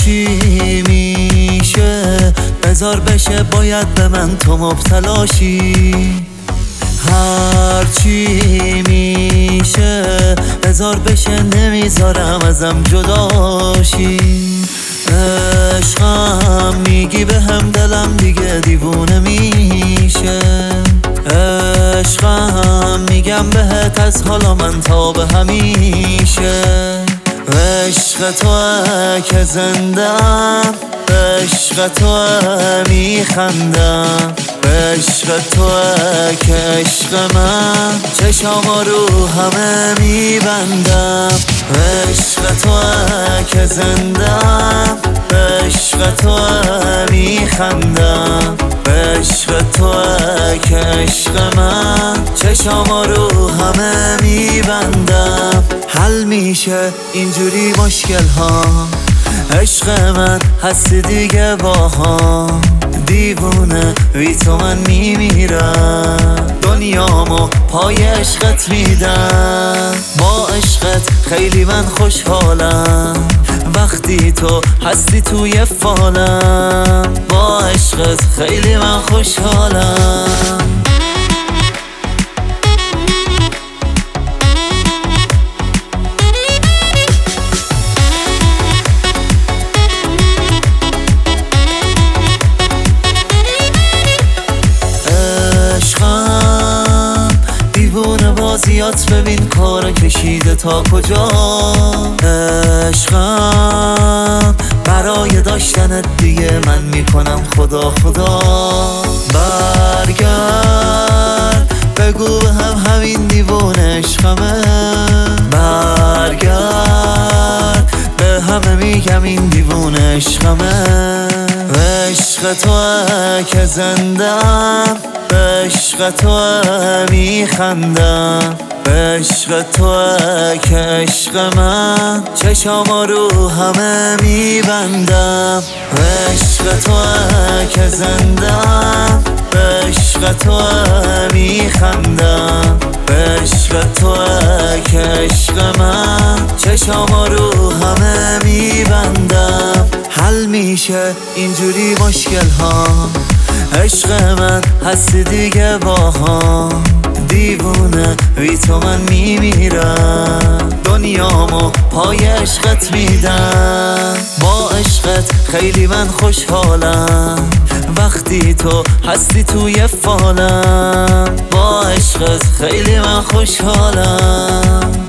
هرچی میشه بذار بشه، باید به من تو مبتلاشی. هرچی میشه بذار بشه، نمیذارم ازم جداشی. عشقم میگی به هم، دلم دیگه دیوونه میشه. عشقم میگم بهت از حالا من تا به همیشه. عشق توه که زندم، عشق توه میخندم، عشق توه که عشق من چشام رو همه میبندم. عشق توه که زندم، عشق توه میخندم، عشق توه که عشق من چشام رو همه میبندم. حل میشه اینجوری مشکل ها، عشق من هستی دیگه با هم. دیوونه بی تو من میمیرم، دنیامو پای عشقت میدم. با عشقت خیلی من خوشحالم، وقتی تو هستی توی فالم. با عشقت خیلی من خوشحالم. بازیات ببین کار کشیده تا کجا. عشقم برای داشتنت دیگه من میکنم خدا خدا. برگرد بگو به هم همین دیوونه عشقمه. برگرد به همه میگم این دیوونه عشقمه. عشق توه که زندم، عشق توه میخندم، عشق توه که عشق من چشام رو همه میبندم. عشق توه که زندم، عشق توه میخندم، عشق توه که عشق من چشام رو همه میبندم. حل میشه اینجوری مشکل ها، عشق من هستی دیگه با هم. دیوونه بی تو من میمیرم، دنیامو پای عشقت میدم. با عشقت خیلی من خوشحالم، وقتی تو هستی توی فالم. با عشقت خیلی من خوشحالم.